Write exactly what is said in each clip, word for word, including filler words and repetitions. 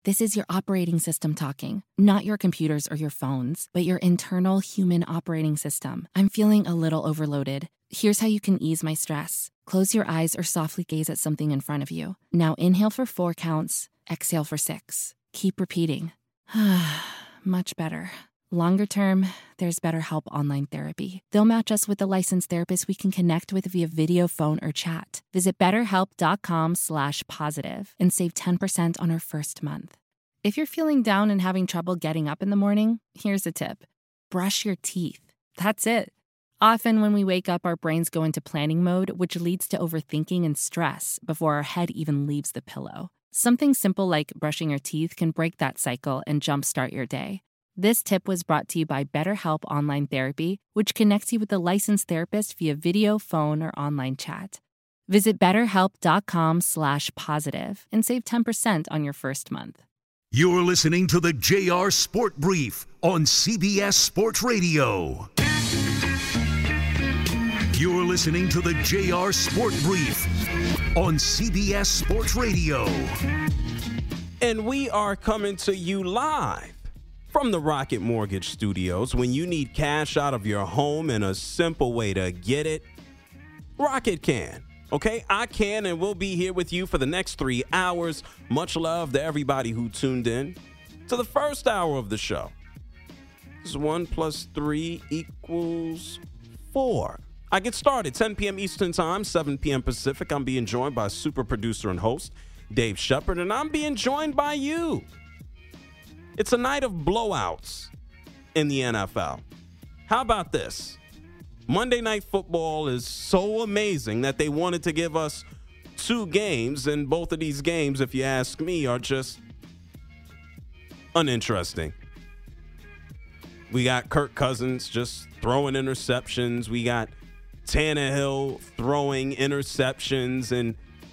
This is your operating system talking, not your computers or your phones, but your internal human operating system. I'm feeling a little overloaded. Here's how you can ease my stress. Close your eyes or softly gaze at something in front of you. Now inhale for four counts, exhale for six. Keep repeating. Much better. Longer term, there's BetterHelp Online Therapy. They'll match us with a licensed therapist we can connect with via video, phone, or chat. Visit betterhelp.com slash positive and save ten percent on our first month. If you're feeling down and having trouble getting up in the morning, here's a tip. Brush your teeth. That's it. Often when we wake up, our brains go into planning mode, which leads to overthinking and stress before our head even leaves the pillow. Something simple like brushing your teeth can break that cycle and jumpstart your day. This tip was brought to you by BetterHelp Online Therapy, which connects you with a licensed therapist via video, phone, or online chat. Visit betterhelp.com slash positive and save ten percent on your first month. You're listening to the J R Sport Brief on C B S Sports Radio. You're listening to the J R Sport Brief on C B S Sports Radio. And we are coming to you live from the Rocket Mortgage Studios. When you need cash out of your home and a simple way to get it, Rocket can. Okay, I can, and we'll be here with you for the next three hours. Much love to everybody who tuned in to the first hour of the show. This is one plus three equals four. I get started ten p.m. Eastern Time, seven p.m. Pacific. I'm being joined by super producer and host Dave Shepard, and I'm being joined by you. It's a night of blowouts in the N F L. How about this? Monday Night Football is so amazing that they wanted to give us two games, and both of these games, if you ask me, are just uninteresting. We got Kirk Cousins just throwing interceptions. We got Tannehill throwing interceptions, and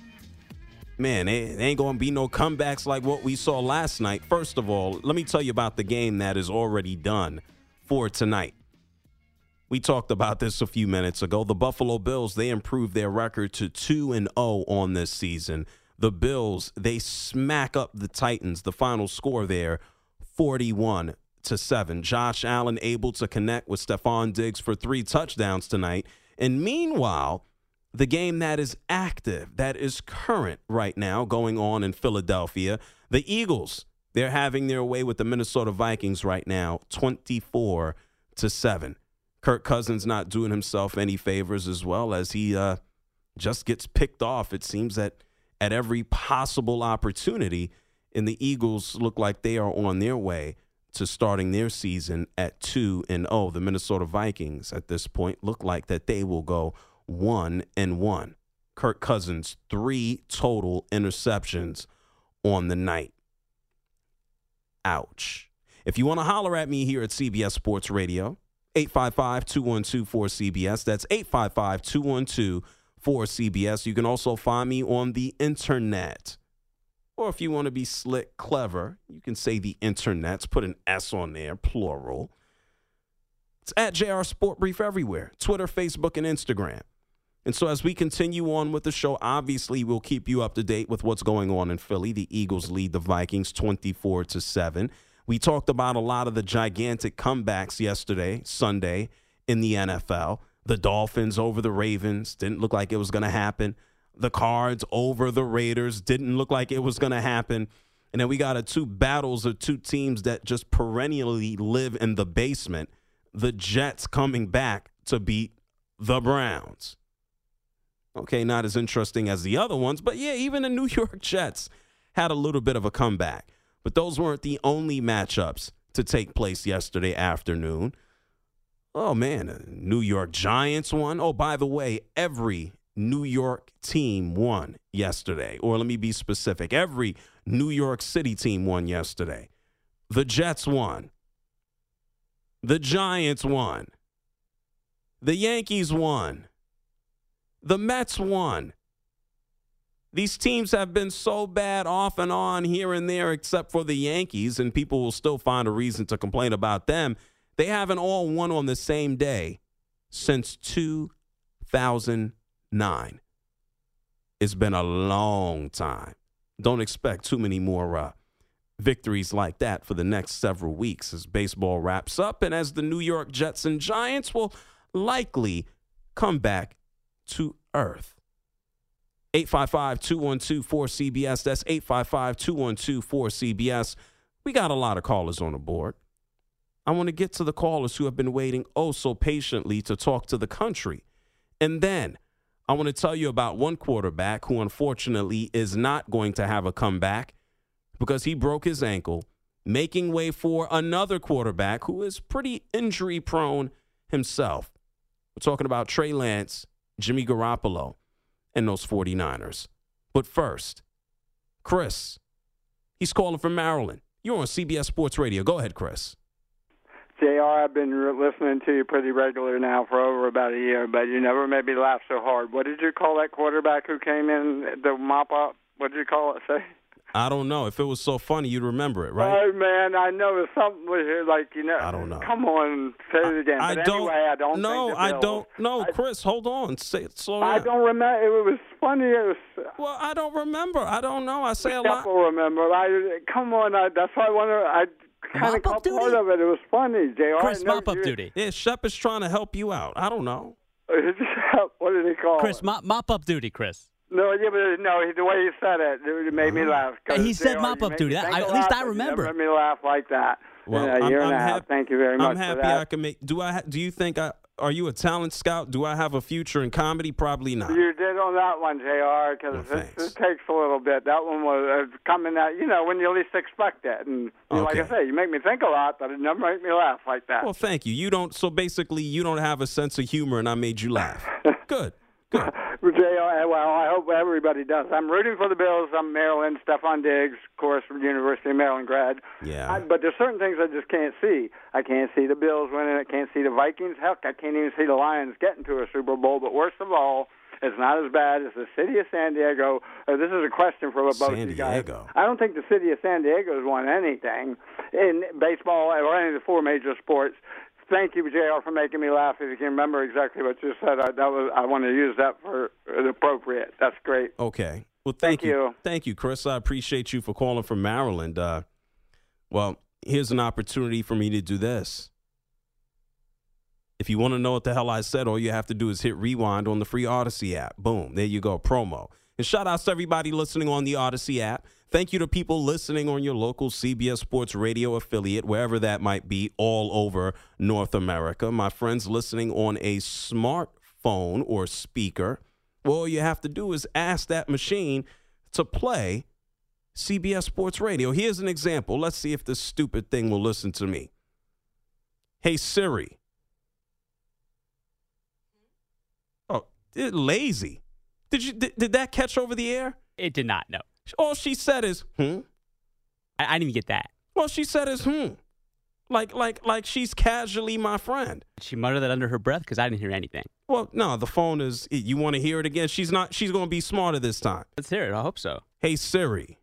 man, it ain't going to be no comebacks like what we saw last night. First of all, let me tell you about the game that is already done for tonight. We talked about this a few minutes ago. The Buffalo Bills, they improved their record to two and oh on this season. The Bills, they smack up the Titans. The final score there, forty-one to seven. Josh Allen able to connect with Stephon Diggs for three touchdowns tonight. And meanwhile, the game that is active, that is current right now going on in Philadelphia, the Eagles, they're having their way with the Minnesota Vikings right now, twenty-four to seven. Kirk Cousins not doing himself any favors as well as he uh, just gets picked off. It seems that at every possible opportunity, and the Eagles look like they are on their way to starting their season at two and oh. The Minnesota Vikings at this point look like that they will go one and one. Kirk Cousins, three total interceptions on the night. Ouch. If you want to holler at me here at C B S Sports Radio, eight five five, two one two, four C B S. That's eight five five, two one two, four C B S. You can also find me on the internet. Or if you want to be slick, clever, you can say the internets. Put an S on there, plural. It's at J R Sport Brief everywhere. Twitter, Facebook, and Instagram. And so as we continue on with the show, obviously we'll keep you up to date with what's going on in Philly. The Eagles lead the Vikings twenty-four to seven. We talked about a lot of the gigantic comebacks yesterday, Sunday, in the N F L. The Dolphins over the Ravens didn't look like it was going to happen. The Cards over the Raiders didn't look like it was going to happen. And then we got a two battles of two teams that just perennially live in the basement. The Jets coming back to beat the Browns. Okay, not as interesting as the other ones, but yeah, even the New York Jets had a little bit of a comeback. But those weren't the only matchups to take place yesterday afternoon. Oh, man, New York Giants won. Oh, by the way, every New York team won yesterday. Or let me be specific. Every New York City team won yesterday. The Jets won. The Giants won. The Yankees won. The Mets won. These teams have been so bad off and on here and there except for the Yankees, and people will still find a reason to complain about them. They haven't all won on the same day since two thousand nine. It's been a long time. Don't expect too many more uh, victories like that for the next several weeks as baseball wraps up and as the New York Jets and Giants will likely come back to earth. eight five five, two one two, four C B S. That's eight five five, two one two, four C B S. We got a lot of callers on the board. I want to get to the callers who have been waiting oh so patiently to talk to the country. And then I want to tell you about one quarterback who unfortunately is not going to have a comeback because he broke his ankle, making way for another quarterback who is pretty injury prone himself. We're talking about Trey Lance, Jimmy Garoppolo, and those 49ers. But first, Chris, he's calling from Maryland. You're on C B S Sports Radio. Go ahead, Chris. J R, I've been re- listening to you pretty regular now for over about a year, but you never made me laugh so hard. What did you call that quarterback who came in, the mop-up? What did you call it, say? I don't know. If it was so funny, you'd remember it, right? Oh, man, I know there's something with it, like, you know. I don't know. Come on, say it again. I, I but don't. Anyway, I don't no, think the I Bills- don't. No, I, Chris, hold on. Say it slow I down. don't remember. It was funny. It was. Well, I don't remember. I don't know. I say a lot. People remember. I come on. I, that's why I want to. I kind of Mop-up caught part duty? of it. It was funny, J R. Chris, I know mop-up you- duty. Yeah, Shep is trying to help you out. I don't know. What did he call Chris, it? mop, mop-up duty, Chris. No, yeah, but no, the way he said it, it made me laugh. 'Cause He said J R, mop you up made duty. me That- think I- a at least lot, I but you remember. never made me laugh like that. Well, in a I'm, year I'm and a half. hap- Thank you very much I'm happy for that. I can make. Do I? Ha- do you think I? Are you a talent scout? Do I have a future in comedy? Probably not. You did on that one, J R, because Well, it, thanks. it takes a little bit. That one was uh, coming out, you know, when you least expect it. And you know, like I Okay. say, you make me think a lot, but it never make me laugh like that. Well, thank you. You don't. So basically, you don't have a sense of humor, and I made you laugh. Good. Good. J R, well, I hope everybody does. I'm rooting for the Bills. I'm Maryland. Stephon Diggs, of course, from University of Maryland grad. Yeah. I, but there's certain things I just can't see. I can't see the Bills winning. I can't see the Vikings. Heck, I can't even see the Lions getting to a Super Bowl. But worst of all, it's not as bad as the city of San Diego. Uh, this is a question for both San of you guys. Diego. I don't think the city of San Diego has won anything in baseball or any of the four major sports. Thank you, J R, for making me laugh. If you can remember exactly what you said, I, that was I want to use that for the appropriate. That's great. Okay. Well, thank, Thank you. Thank you, Chris. I appreciate you for calling from Maryland. Uh, well, here's an opportunity for me to do this. If you want to know what the hell I said, all you have to do is hit rewind on the free Odyssey app. Boom. There you go. Promo. And shout outs to everybody listening on the Odyssey app. Thank you to people listening on your local C B S Sports Radio affiliate, wherever that might be, all over North America. My friends listening on a smartphone or speaker, well, all you have to do is ask that machine to play C B S Sports Radio. Here's an example. Let's see if this stupid thing will listen to me. Hey, Siri. Oh, it lazy. Did you did, did that catch over the air? It did not, no. All she said is, hmm. I, I didn't even get that. Well, she said is, hmm. Like, like, like she's casually my friend. Did she mutter that under her breath? Because I didn't hear anything. Well, no, the phone is, you want to hear it again? She's not, she's going to be smarter this time. Let's hear it. I hope so. Hey, Siri.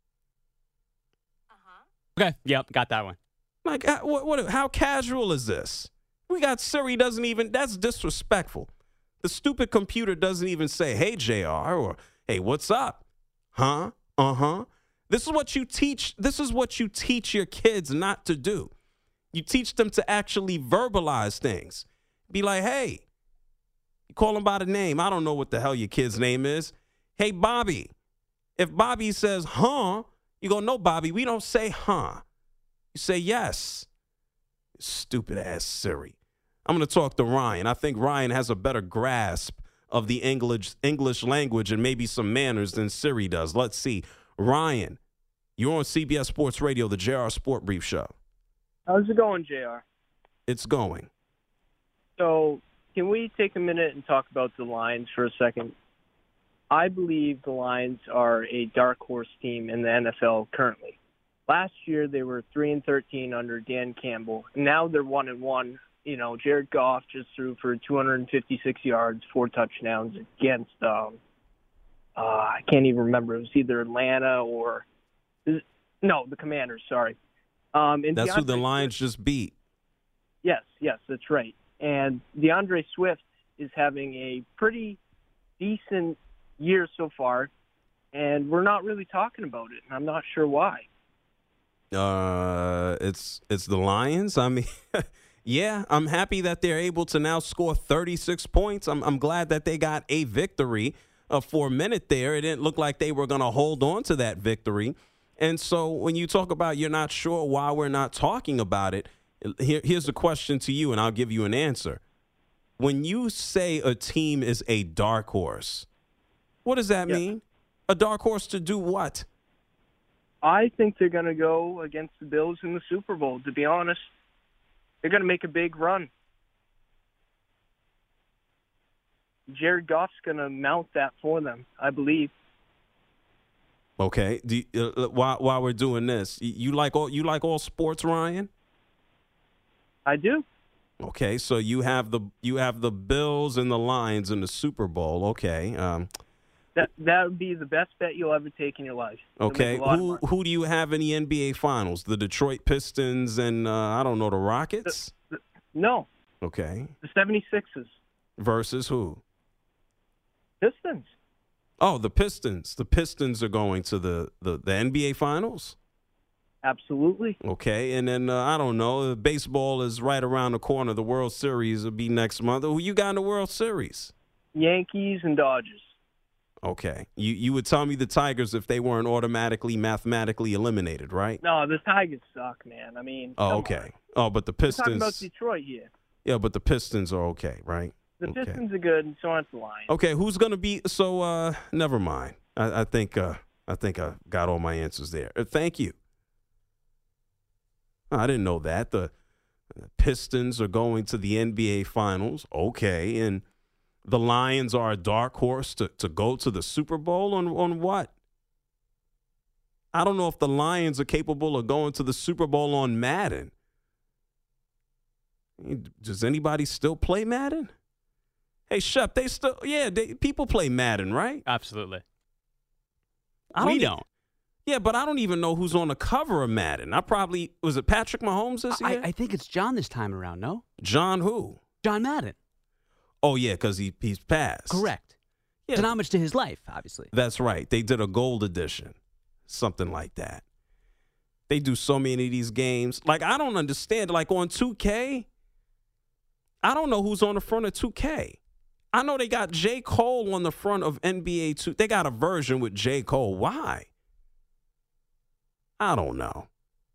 Okay. Yep, got that one. Like, uh, what, what, how casual is this? We got Siri doesn't even, that's disrespectful. The stupid computer doesn't even say, hey, J R, or hey, what's up? Huh? Uh-huh. This is what you teach. This is what you teach your kids not to do. You teach them to actually verbalize things. Be like, hey, you call them by the name. I don't know what the hell your kid's name is. Hey, Bobby. If Bobby says, huh, you go, no, Bobby, we don't say, huh. You say, yes. Stupid ass Siri. I'm going to talk to Ryan. I think Ryan has a better grasp of the English English language and maybe some manners than Siri does. Let's see. Ryan, you're on C B S Sports Radio, the J R Sport Brief Show. How's it going, J R? It's going. So, can we take a minute and talk about the Lions for a second? I believe the Lions are a dark horse team in the N F L currently. Last year they were three and thirteen under Dan Campbell. Now they're one and one. You know, Jared Goff just threw for two hundred fifty-six yards, four touchdowns against. Um, uh, I can't even remember. It was either Atlanta or no, the Commanders. Sorry. Um, and That's DeAndre who the Lions Swift, just beat. Yes, yes, that's right. And DeAndre Swift is having a pretty decent year so far, and we're not really talking about it, and I'm not sure why. Uh, it's it's the Lions. I mean, yeah, I'm happy that they're able to now score thirty-six points. I'm I'm glad that they got a victory. Uh, for a minute there, it didn't look like they were going to hold on to that victory. And so when you talk about you're not sure why we're not talking about it, here, here's a question to you, and I'll give you an answer. When you say a team is a dark horse, what does that Yeah. mean? A dark horse to do what? I think they're going to go against the Bills in the Super Bowl, to be honest. They're going to make a big run. Jared Goff's going to mount that for them, I believe. Okay. Do you, uh, while while we're doing this, you, you like all you like all sports, Ryan? I do. Okay, so you have the you have the Bills and the Lions in the Super Bowl. Okay. Um, That that would be the best bet you'll ever take in your life. It'll make okay. a lot of Who money. who do you have in the N B A Finals? The Detroit Pistons and uh, I don't know the Rockets. No, Okay. the seventy-sixers. Versus who? Pistons. Oh, the Pistons. The Pistons are going to the, the, the N B A Finals? Absolutely. Okay, and then, uh, I don't know, baseball is right around the corner. The World Series will be next month. Who you got in the World Series? Yankees and Dodgers. Okay. You you would tell me the Tigers if they weren't automatically, mathematically eliminated, right? No, the Tigers suck, man. I mean, Oh, come okay. on. Oh, but the We're talking about Pistons. Detroit here. Yeah, but the Pistons are okay, right? The Okay. Pistons are good, and so aren't the Lions. Okay, who's gonna be? So, uh, never mind. I, I think uh, I think I got all my answers there. Uh, thank you. I didn't know that the Pistons are going to the N B A Finals. Okay, and the Lions are a dark horse to, to go to the Super Bowl on on what? I don't know if the Lions are capable of going to the Super Bowl on Madden. Does anybody still play Madden? Hey, Shep, they still, yeah, they, people play Madden, right? Absolutely. I we don't e- don't. Yeah, but I don't even know who's on the cover of Madden. I probably, was it Patrick Mahomes this I, year? I think it's John this time around, no? John who? John Madden. Oh, yeah, because he, he's passed. Correct. Yeah, It's an homage to his life, obviously. that's right. They did a gold edition, something like that. They do so many of these games. Like, I don't understand. Like, on two K, I don't know who's on the front of two K. I know they got J. Cole on the front of N B A two. They got a version with J. Cole. Why? I don't know.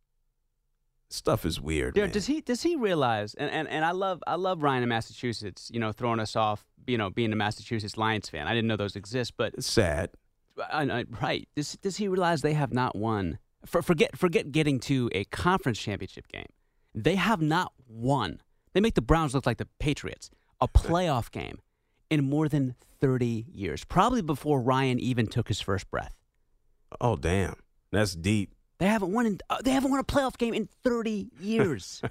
Stuff is weird, Jared, man. does he does he realize? And, and and I love I love Ryan in Massachusetts. You know, throwing us off. You know, being a Massachusetts Lions fan. I didn't know those exist, but It's sad. I, I, right. Does does he realize they have not won? For, forget forget getting to a conference championship game. They have not won. They make the Browns look like the Patriots. A playoff game in more than thirty years. Probably before Ryan even took his first breath. Oh, damn. That's deep. They haven't won. In, uh, they haven't won a playoff game in thirty years.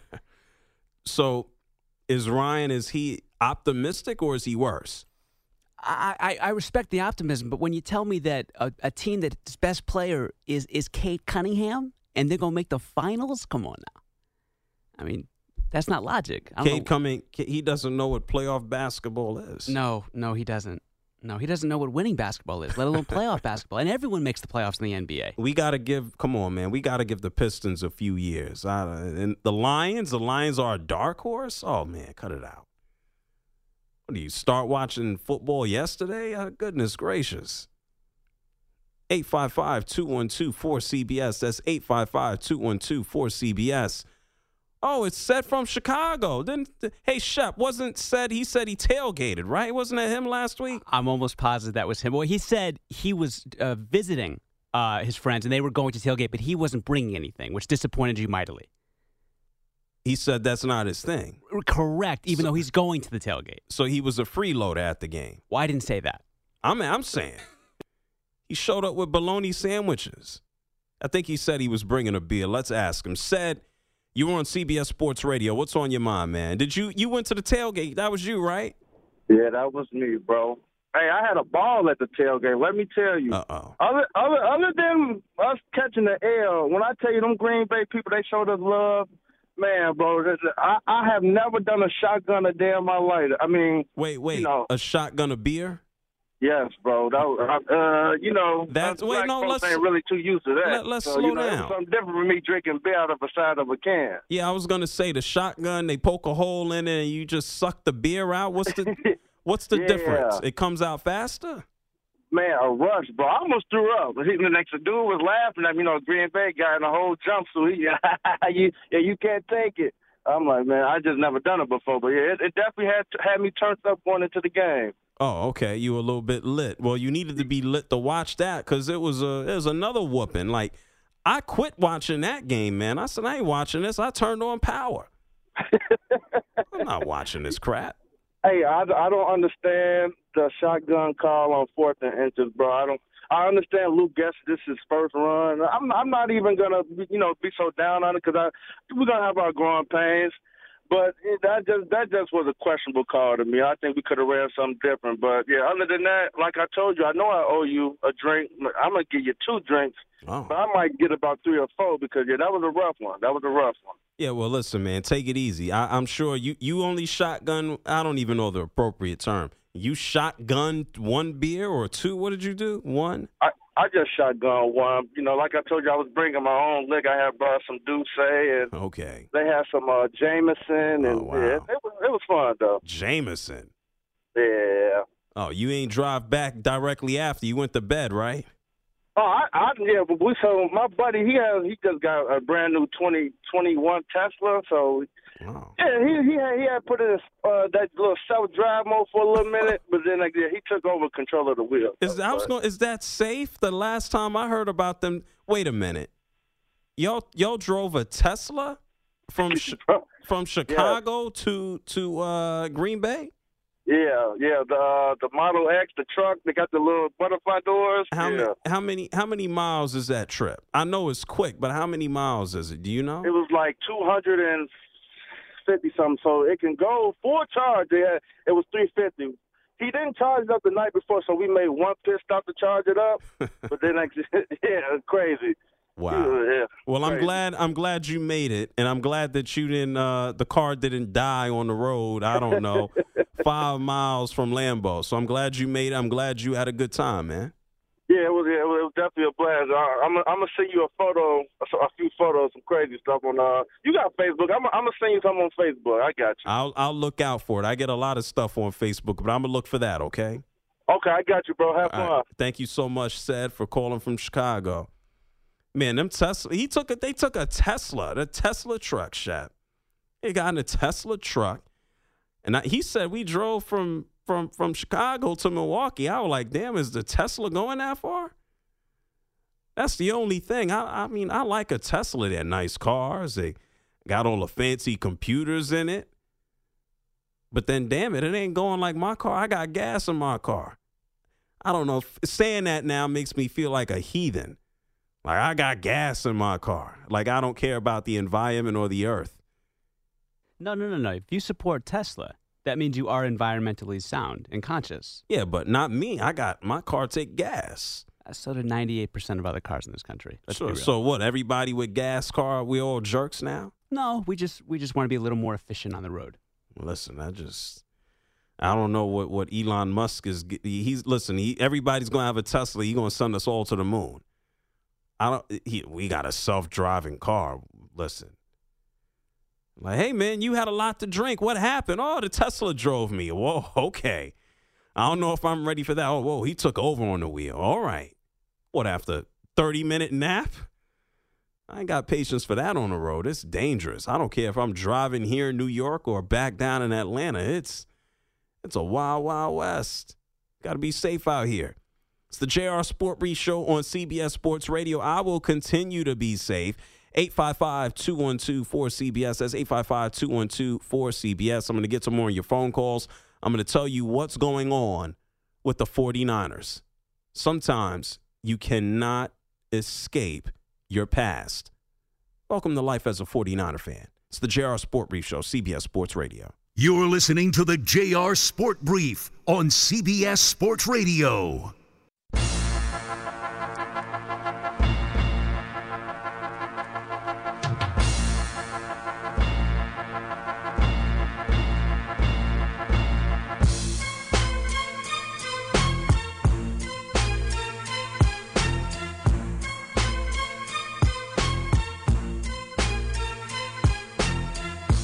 So is Ryan, is he optimistic or is he worse? I, I, I respect the optimism, but when you tell me that a, a team that its best player is is Cade Cunningham and they're gonna make the finals, come on now. I mean, that's not logic. I don't Cade know. coming, he doesn't know what playoff basketball is. No, no, he doesn't. No, he doesn't know what winning basketball is, let alone playoff basketball. And everyone makes the playoffs in the N B A. We got to give, come on, man. We got to give the Pistons a few years. I, and the Lions, the Lions are a dark horse? Oh, man, cut it out. What do you start watching football yesterday? Uh, goodness gracious. eight five five, two one two, four C B S. That's eight five five, two one two, four C B S. Oh, it's Seth from Chicago. Didn't, hey, Shep, wasn't said, he said he tailgated, right? Wasn't it him last week? I'm almost positive that was him. Well, he said he was uh, visiting uh, his friends and they were going to tailgate, but he wasn't bringing anything, which disappointed you mightily. He said that's not his thing. Correct, even So- though he's going to the tailgate. So he was a freeloader at the game. Well, I didn't say that. I'm, I'm saying he showed up with bologna sandwiches. I think he said he was bringing a beer. Let's ask him. Said, you were on C B S Sports Radio. What's on your mind, man? Did you you went to the tailgate? That was you, right? Yeah, that was me, bro. Hey, I had a ball at the tailgate. Let me tell you. Uh oh. Other, other, other than us catching the L, when I tell you them Green Bay people, they showed us love. Man, bro, this- I, I have never done a shotgun a day in my life. I mean, Wait, wait. you know, A shotgun of beer? Yes, bro. That was, uh, you know, That's wait, black no. folks Let's ain't really too used to that. let, let's so, slow you know, down. It was something different from me drinking beer out of the side of a can. Yeah, I was gonna say the shotgun. They poke a hole in it, and you just suck the beer out. What's the What's the Yeah. difference? It comes out faster. Man, a rush, bro. I almost threw up. The next dude was laughing at me, you know, Green Bay guy in a whole jumpsuit. He, you, yeah, you can't take it. I'm like, man, I just never done it before. But yeah, it, it definitely had had me turned up going into the game. Oh, okay. You were a little bit lit. Well, you needed to be lit to watch that because it was a it was another whooping. Like I quit watching that game, man. I said I ain't watching this. I turned on power. I'm not watching this crap. Hey, I, I don't understand the shotgun call on fourth and inches, bro. I don't. I understand Luke Guess this is his first run. I'm I'm not even gonna you know be so down on it because I we're gonna have our growing pains. But it, that just that just was a questionable call to me. I think we could have ran something different. But yeah, other than that, like I told you, I know I owe you a drink. I'm gonna give you two drinks, Oh. but I might get about three or four because yeah, that was a rough one. That was a rough one. Yeah, well, listen, man, take it easy. I, I'm sure you, you only shotgun. I don't even know the appropriate term. You shotgun one beer or two? What did you do? One? I, I just shotgun one. You know, like I told you, I was bringing my own liquor. I had brought some Douce, and Okay. they had some uh, Jameson, and Oh, wow. yeah, it was it was fun though. Jameson. Yeah. Oh, you ain't drive back directly after you went to bed, right? Oh, I, I yeah, but we so my buddy he has he just got a brand new twenty twenty-one Tesla, so Wow. yeah, he he had he had put in uh, that little self drive mode for a little minute, but then like, yeah, he took over control of the wheel. Is I was going. Is that safe? The last time I heard about them. Wait a minute. Y'all y'all drove a Tesla from Ch- from Chicago to to uh, Green Bay. Yeah, yeah, the uh, the Model X, the truck, they got the little butterfly doors. How yeah. many how many how many miles is that trip? I know it's quick, but how many miles is it? Do you know? It was like two hundred fifty something, so it can go full charge. Yeah, it was three fifty. He didn't charge it up the night before, so we made one pit stop to charge it up. But then, like, yeah, it's crazy. Wow. Yeah, Well, I'm crazy. glad I'm glad you made it, and I'm glad that you didn't. Uh, the car didn't die on the road. I don't know, five miles from Lambeau. So I'm glad you made it. I'm glad you had a good time, man. Yeah, it was. Yeah, it was definitely a blast. I, I'm. I'm gonna send you a photo, a, a few photos, some crazy stuff on. Uh, you got Facebook? I'm. I'm gonna send you something on Facebook. I got you. I'll I'll look out for it. I get a lot of stuff on Facebook, but I'm gonna look for that. Okay. Okay, I got you, bro. Have fun. All right. Thank you so much, Sed, for calling from Chicago. Man, them Tesla. He took it. They took a Tesla, the Tesla truck, Shep. He got in a Tesla truck, and I, he said we drove from from from Chicago to Milwaukee. I was like, damn, is the Tesla going that far? That's the only thing. I I mean, I like a Tesla. They're nice cars. They got all the fancy computers in it. But then, damn it, it ain't going like my car. I got gas in my car. I don't know. If, saying that now makes me feel like a heathen. Like, I got gas in my car. Like, I don't care about the environment or the earth. No, no, no, no. If you support Tesla, that means you are environmentally sound and conscious. Yeah, but not me. I got my car take gas. Uh, So do ninety-eight percent of other cars in this country. Let's be So, real. so what? Everybody with gas car, we all jerks now? No, we just we just want to be a little more efficient on the road. Listen, I just, I don't know what, what Elon Musk is. He's listen. He, everybody's gonna have a Tesla. He's gonna send us all to the moon. I don't. He, we got a self-driving car. Listen, like, hey man, you had a lot to drink. What happened? Oh, the Tesla drove me. Whoa, okay. I don't know if I'm ready for that. Oh, whoa, he took over on the wheel. All right. What, after thirty minute nap? I ain't got patience for that on the road. It's dangerous. I don't care if I'm driving here in New York or back down in Atlanta. It's it's a wild, wild west. Got to be safe out here. It's the J R Sport Brief Show on C B S Sports Radio. I will continue to be safe. eight five five, two one two, four C B S. That's eight five five, two one two, four C B S. I'm going to get some more of your phone calls. I'm going to tell you what's going on with the 49ers. Sometimes you cannot escape your past. Welcome to life as a 49er fan. It's the J R Sport Brief Show, C B S Sports Radio. You're listening to the J R Sport Brief on C B S Sports Radio.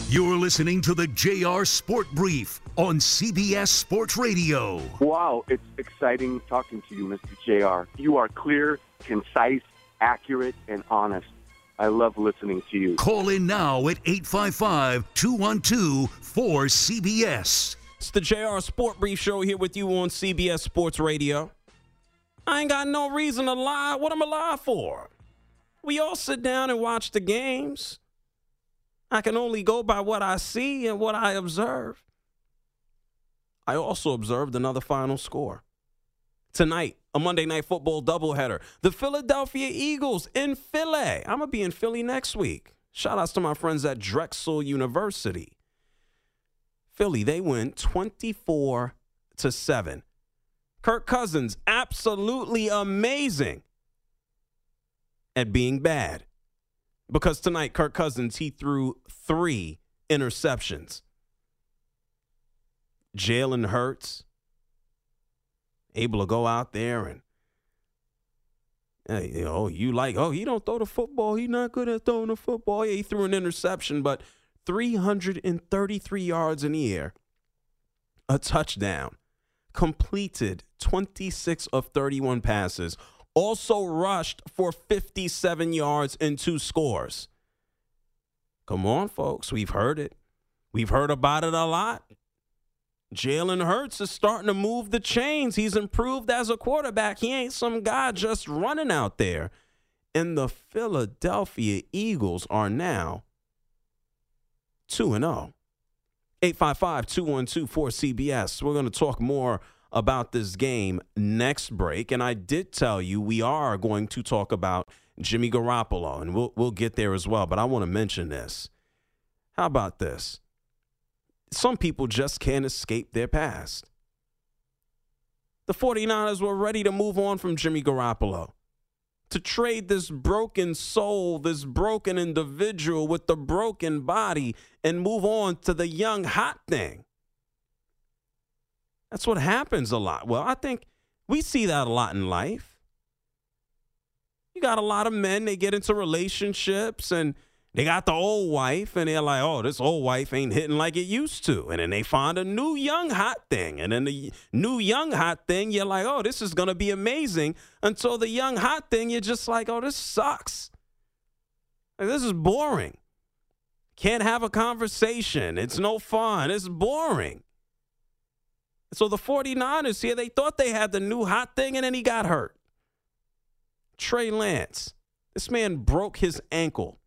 You're listening to the J R Sport Brief on C B S Sports Radio. Wow, it's exciting talking to you, Mister J R. You are clear, concise, accurate, and honest. I love listening to you. Call in now at eight five five, two one two, four C B S. It's the J R Sport Brief Show here with you on C B S Sports Radio. I ain't got no reason to lie. What am I lie for? We all sit down and watch the games. I can only go by what I see and what I observe. I also observed another final score. Tonight, a Monday Night Football doubleheader. The Philadelphia Eagles in Philly. I'm going to be in Philly next week. Shout outs to my friends at Drexel University. Philly, they win twenty-four to seven. Kirk Cousins, absolutely amazing at being bad. Because tonight, Kirk Cousins, he threw three interceptions. Jalen Hurts, able to go out there and, hey, you know, you like, oh, he don't throw the football. He's not good at throwing the football. Yeah, he threw an interception, but three hundred thirty-three yards in the air, a touchdown, completed twenty-six of thirty-one passes, also rushed for fifty-seven yards and two scores. Come on, folks. We've heard it. We've heard about it a lot. Jalen Hurts is starting to move the chains. He's improved as a quarterback. He ain't some guy just running out there. And the Philadelphia Eagles are now two and oh. eight five five, two one two, four C B S. We're going to talk more about this game next break. And I did tell you we are going to talk about Jimmy Garoppolo, and we'll we'll get there as well. But I want to mention this. How about this? Some people just can't escape their past. The 49ers were ready to move on from Jimmy Garoppolo, to trade this broken soul, this broken individual with the broken body, and move on to the young hot thing. That's what happens a lot. Well, I think we see that a lot in life. You got a lot of men, they get into relationships and they got the old wife and they're like, oh, this old wife ain't hitting like it used to. And then they find a new young hot thing. And then the new young hot thing, you're like, oh, this is going to be amazing. Until the young hot thing, you're just like, oh, this sucks. Like, this is boring. Can't have a conversation. It's no fun. It's boring. So the 49ers here, they thought they had the new hot thing, and then he got hurt. Trey Lance, this man broke his ankle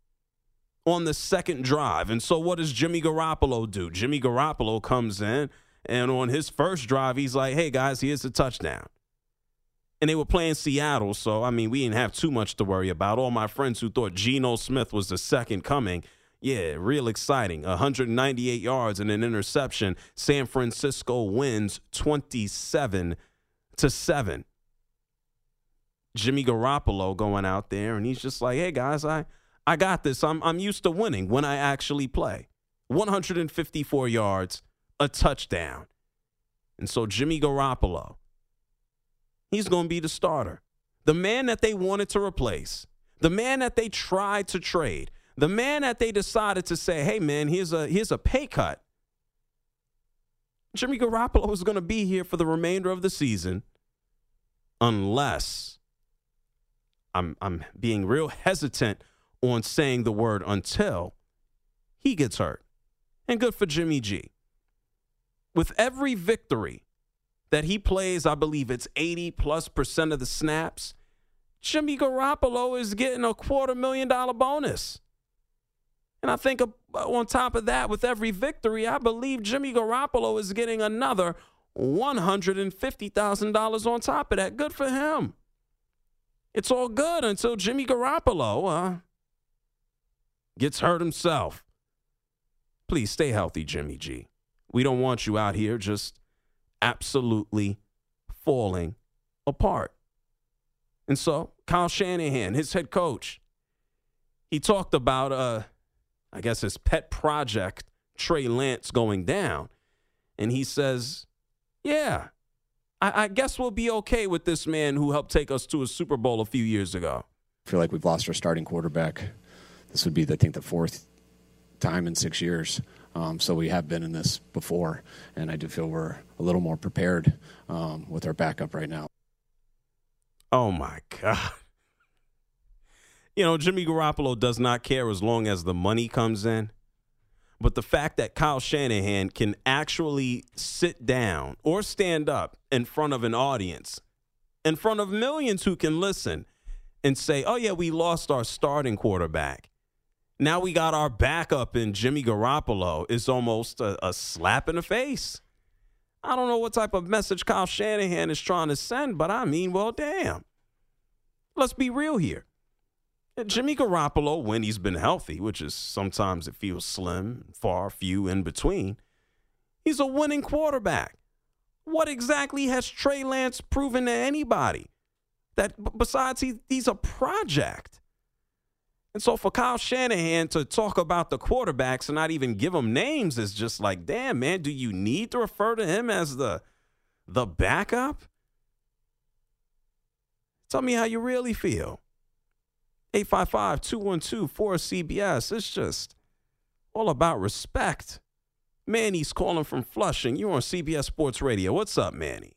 on the second drive. And so what does Jimmy Garoppolo do? Jimmy Garoppolo comes in, and on his first drive, he's like, hey, guys, here's the touchdown. And they were playing Seattle, so, I mean, we didn't have too much to worry about. All my friends who thought Geno Smith was the second coming, yeah, real exciting. one hundred ninety-eight yards and an interception. San Francisco wins twenty-seven to seven. Jimmy Garoppolo going out there, and he's just like, hey, guys, I, I got this. I'm, I'm used to winning when I actually play. one hundred fifty-four yards, a touchdown. And so Jimmy Garoppolo, he's going to be the starter. The man that they wanted to replace. The man that they tried to trade. The man that they decided to say, hey, man, here's a here's a pay cut. Jimmy Garoppolo is going to be here for the remainder of the season unless I'm I'm being real hesitant on saying the word until he gets hurt. And good for Jimmy G. With every victory that he plays, I believe it's eighty plus percent of the snaps, Jimmy Garoppolo is getting a quarter million dollar bonus. And I think on top of that, with every victory, I believe Jimmy Garoppolo is getting another one hundred fifty thousand dollars on top of that. Good for him. It's all good until Jimmy Garoppolo uh, gets hurt himself. Please stay healthy, Jimmy G. We don't want you out here just absolutely falling apart. And so Kyle Shanahan, his head coach, he talked about, uh, I guess, his pet project, Trey Lance, going down. And he says, yeah, I, I guess we'll be okay with this man who helped take us to a Super Bowl a few years ago. I feel like we've lost our starting quarterback. This would be, I think, the fourth time in six years. Um, so we have been in this before, and I do feel we're a little more prepared um, with our backup right now. Oh, my God. You know, Jimmy Garoppolo does not care as long as the money comes in. But the fact that Kyle Shanahan can actually sit down or stand up in front of an audience, in front of millions who can listen, and say, oh, yeah, we lost our starting quarterback. Now we got our backup in Jimmy Garoppolo is almost a, a slap in the face. I don't know what type of message Kyle Shanahan is trying to send, but I mean, well, damn. Let's be real here. Jimmy Garoppolo, when he's been healthy, which is sometimes it feels slim, far, few in between, he's a winning quarterback. What exactly has Trey Lance proven to anybody? That b- besides he, he's a project. And so for Kyle Shanahan to talk about the quarterbacks and not even give them names is just like, damn, man, do you need to refer to him as the, the backup? Tell me how you really feel. eight five five, two one two, four C B S. It's just all about respect. Manny's calling from Flushing. You're on C B S Sports Radio. What's up, Manny?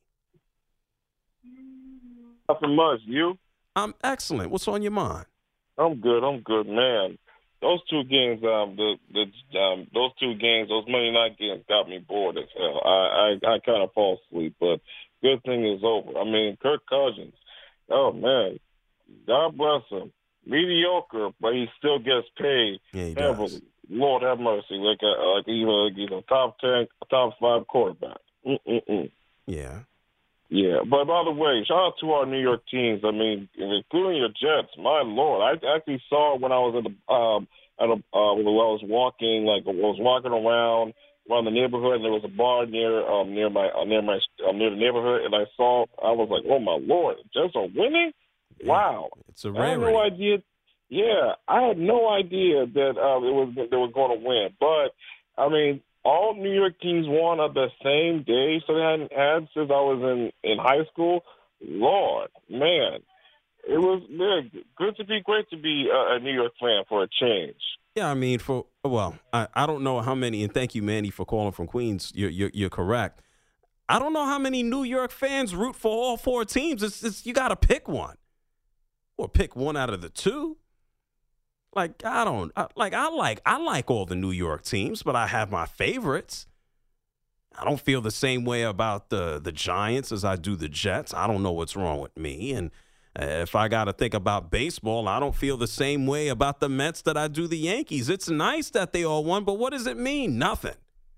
Nothing much. You? I'm excellent. What's on your mind? I'm good. I'm good, man. Those two games, um, the the um, those two games, those Monday night games, got me bored as hell. I I, I kind of fall asleep, but good thing is over. I mean, Kirk Cousins. Oh man, God bless him. Mediocre, but he still gets paid yeah, he heavily. does. Lord have mercy, like a like he's a, he's a top ten, top five quarterback. Mm-mm-mm. Yeah. Yeah, but by the way, shout out to our New York teams. I mean, including your Jets. My Lord, I actually saw when I was at the um at a uh, when I was walking, like I was walking around around the neighborhood, and there was a bar near um near my uh, near my uh, near the neighborhood, and I saw. I was like, oh my Lord, the Jets are winning. Wow, it's a I had no idea. Yeah, I had no idea that um, it was they were going to win. But I mean, all New York teams won on the same day, so they hadn't had since I was in, in high school. Lord, man, it was man, good to be great to be a, a New York fan for a change. Yeah, I mean, for well, I, I don't know how many, and thank you, Manny, for calling from Queens. You're you're, you're correct. I don't know how many New York fans root for all four teams. It's, it's you got to pick one. Or pick one out of the two. Like I don't I, like I like I like all the New York teams, but I have my favorites. I don't feel the same way about the the Giants as I do the Jets. I don't know what's wrong with me. And uh, if I got to think about baseball, I don't feel the same way about the Mets that I do the Yankees. It's nice that they all won, but what does it mean? Nothing.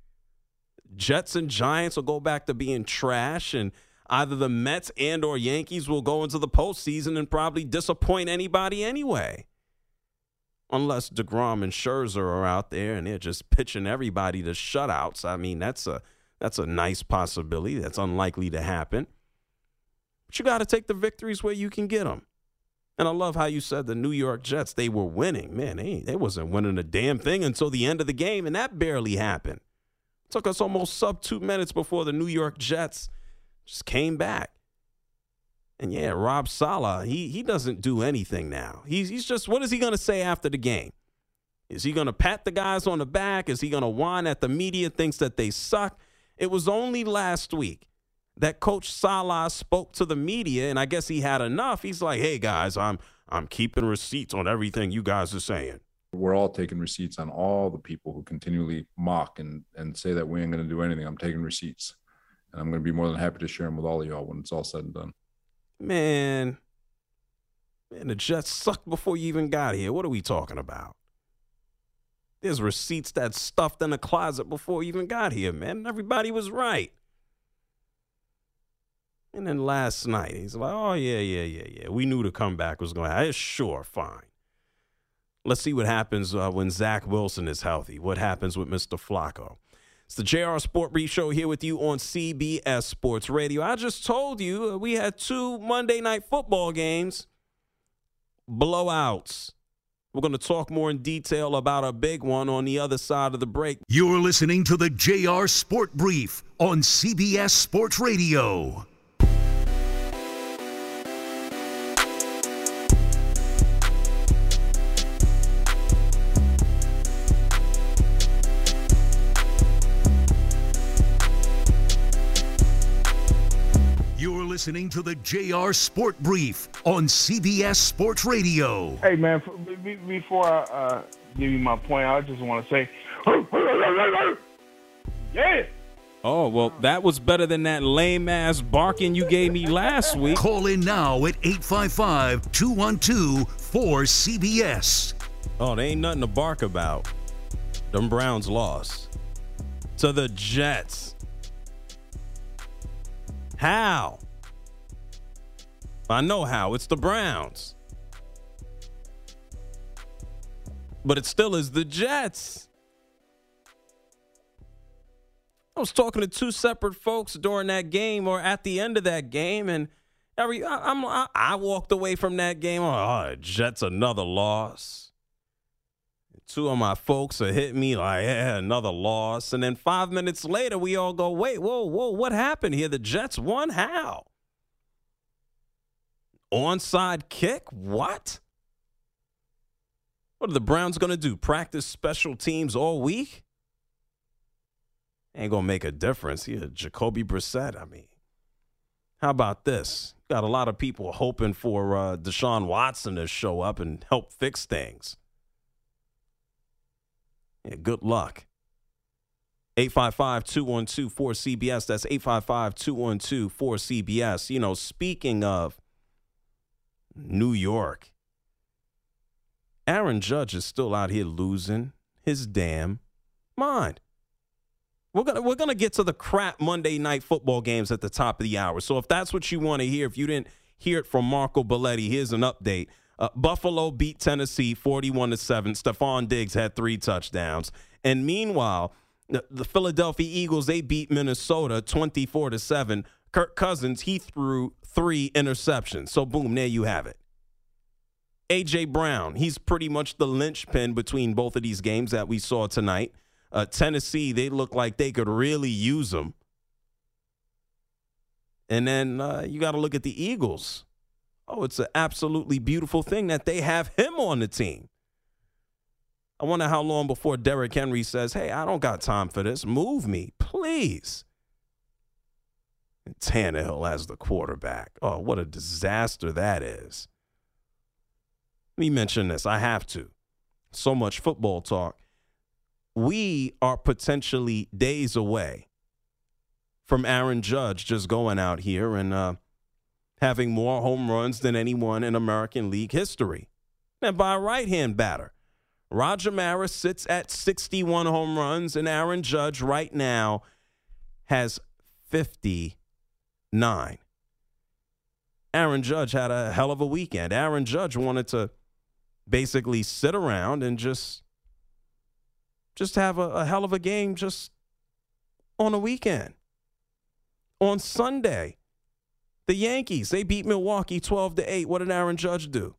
Jets and Giants will go back to being trash, and either the Mets and or Yankees will go into the postseason and probably disappoint anybody anyway. Unless DeGrom and Scherzer are out there and they're just pitching everybody to shutouts. I mean, that's a that's a nice possibility. That's unlikely to happen. But you got to take the victories where you can get them. And I love how you said the New York Jets, they were winning. Man, they, they wasn't winning a damn thing until the end of the game, and that barely happened. It took us almost sub two minutes before the New York Jets just came back. And, yeah, Rob Saleh, he he doesn't do anything now. He's, he's just, what is he going to say after the game? Is he going to pat the guys on the back? Is he going to whine at the media, thinks that they suck? It was only last week that Coach Saleh spoke to the media, and I guess he had enough. He's like, hey, guys, I'm I'm keeping receipts on everything you guys are saying. We're all taking receipts on all the people who continually mock and, and say that we ain't going to do anything. I'm taking receipts. And I'm going to be more than happy to share them with all of y'all when it's all said and done. Man, man, the Jets sucked before you even got here. What are we talking about? There's receipts that's stuffed in the closet before you even got here, man. Everybody was right. And then last night, he's like, oh, yeah, yeah, yeah, yeah. We knew the comeback was going to happen. Sure, fine. Let's see what happens uh, when Zach Wilson is healthy. What happens with Mister Flacco? It's the J R Sport Brief Show here with you on C B S Sports Radio. I just told you uh, we had two Monday night football games, blowouts. We're going to talk more in detail about a big one on the other side of the break. You're listening to the J R Sport Brief on C B S Sports Radio. listening to the J R Sport Brief on C B S Sports Radio. Hey, man, before I uh, give you my point, I just want to say, yeah. Oh, well, that was better than that lame-ass barking you gave me last week. Call in now at eight five five, two one two, four C B S. Oh, there ain't nothing to bark about. Them Browns lost to the Jets. How? I know how. It's the Browns. But it still is the Jets. I was talking to two separate folks during that game or at the end of that game, and every I, I'm, I, I walked away from that game. Oh, Jets, another loss. Two of my folks are hitting me like, yeah, another loss. And then five minutes later, we all go, wait, whoa, whoa, what happened here? The Jets won? How? Onside kick? What? What are the Browns going to do? Practice special teams all week? Ain't going to make a difference here. Jacoby Brissett, I mean. How about this? Got a lot of people hoping for uh, Deshaun Watson to show up and help fix things. Yeah, good luck. eight five five, two one two, four C B S. That's eight five five, two one two, four C B S. You know, speaking of New York, Aaron Judge is still out here losing his damn mind. We're gonna we're gonna get to the crap Monday night football games at the top of the hour. So if that's what you want to hear, if you didn't hear it from Marco Belletti, here's an update. Uh, Buffalo beat Tennessee forty-one to seven. Stephon Diggs had three touchdowns. And meanwhile, the, the Philadelphia Eagles, they beat Minnesota twenty-four to seven. Kirk Cousins, he threw three interceptions. So boom, there you have it. A J. Brown, he's pretty much the linchpin between both of these games that we saw tonight. Uh, Tennessee, they look like they could really use him. And then uh, you got to look at the Eagles. Oh, it's an absolutely beautiful thing that they have him on the team. I wonder how long before Derrick Henry says, hey, I don't got time for this. Move me, please. And Tannehill as the quarterback. Oh, what a disaster that is. Let me mention this. I have to. So much football talk. We are potentially days away from Aaron Judge just going out here and uh, having more home runs than anyone in American League history. And by a right-hand batter, Roger Maris sits at sixty-one home runs, and Aaron Judge right now has fifty-nine. Aaron Judge had a hell of a weekend. Aaron Judge wanted to basically sit around and just, just have a, a hell of a game just on a weekend. On Sunday, the Yankees, they beat Milwaukee twelve to eight. What did Aaron Judge do?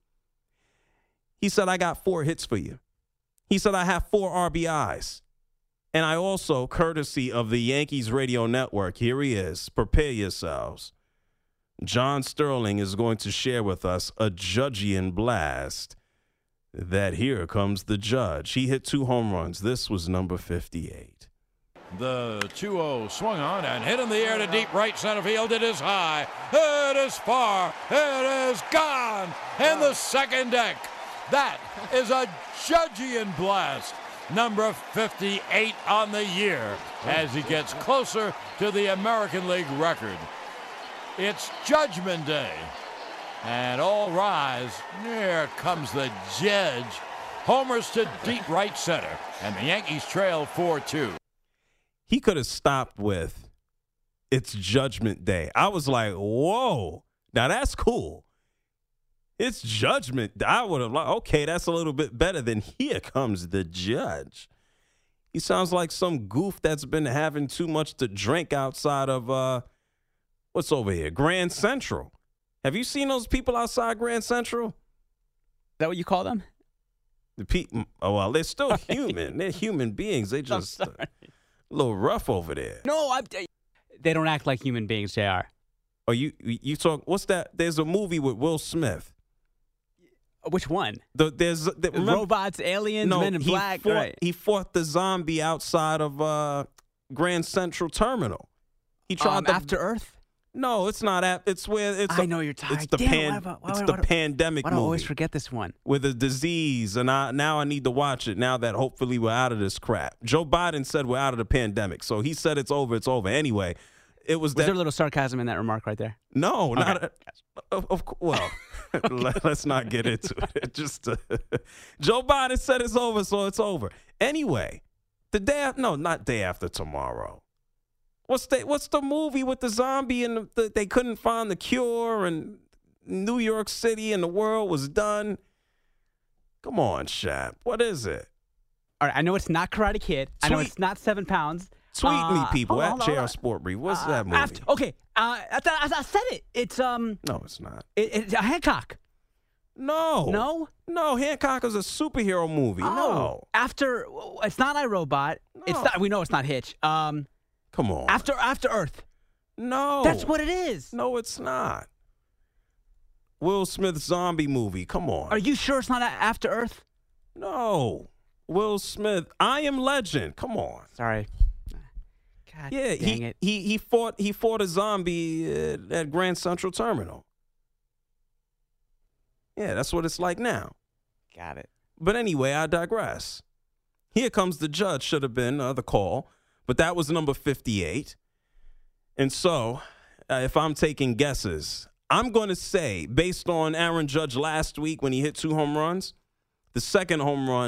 He said, I got four hits for you. He said, I have four R B Is. And I also, courtesy of the Yankees radio network, here he is. Prepare yourselves. John Sterling is going to share with us a Judgian blast that here comes the Judge. He hit two home runs. This was number fifty-eight. The two oh swung on and hit in the air to deep right center field. It is high. It is far. It is gone in the second deck. That is a Judgian blast. Number fifty-eight on the year as he gets closer to the American League record. It's Judgment Day. And all rise. Here comes the Judge. Homers to deep right center. And the Yankees trail four two. He could have stopped with, it's Judgment Day. I was like, whoa. Now that's cool. It's Judgment. I would have like, okay, that's a little bit better than here comes the Judge. He sounds like some goof that's been having too much to drink outside of, uh, what's over here? Grand Central. Have you seen those people outside Grand Central? Is that what you call them? The people. Oh, well, they're still human. They're human beings. They just uh, a little rough over there. No, I'm, they don't act like human beings, J R. Oh, you you talk. What's that? There's a movie with Will Smith. Which one? The, there's the, remember, robots, aliens, no, men in he black. Fought, right. He fought the zombie outside of uh, Grand Central Terminal. He tried um, to, After Earth. No, it's not. Ap- it's where it's. I a- know you're tired. It's the Damn, pan. why do I- why it's do I- the why do I- pandemic Why do I movie always forget this one? with a disease, and I now I need to watch it. Now that hopefully we're out of this crap. Joe Biden said we're out of the pandemic, so he said it's over. It's over. Anyway, it was, Was that. there a little sarcasm in that remark right there? No, Okay. not. A, of, of cou- well, let, us not get into it. Just uh, Joe Biden said it's over, so it's over. Anyway, the day after, no, not day after tomorrow. What's the What's the movie with the zombie and the, the, they couldn't find the cure and New York City and the world was done? Come on, Shap. What is it? All right, I know it's not Karate Kid. I know Tweet- it's not Seven Pounds. Tweet Uh, me, people, hold on, at hold on, J hold R on. Sport Brief. What's Uh, that movie? After, okay, uh, I, th- I, I said it. It's um. No, it's not. It, it's a Hancock. No. No. No, Hancock is a superhero movie. Oh, No. After it's not iRobot. It's not. We know it's not Hitch. Um. Come on. After After Earth. No. That's what it is. No, it's not. Will Smith's zombie movie. Come on. Are you sure it's not a- After Earth? No. Will Smith. I Am Legend. Come on. Sorry. God Yeah, dang he, it. he he fought he fought a zombie at, at Grand Central Terminal. Yeah, that's what it's like now. Got it. But anyway, I digress. Here Comes the Judge should have been uh, the call, but that was number fifty-eight. And so, uh, if I'm taking guesses, I'm going to say, based on Aaron Judge last week when he hit two home runs, the second home run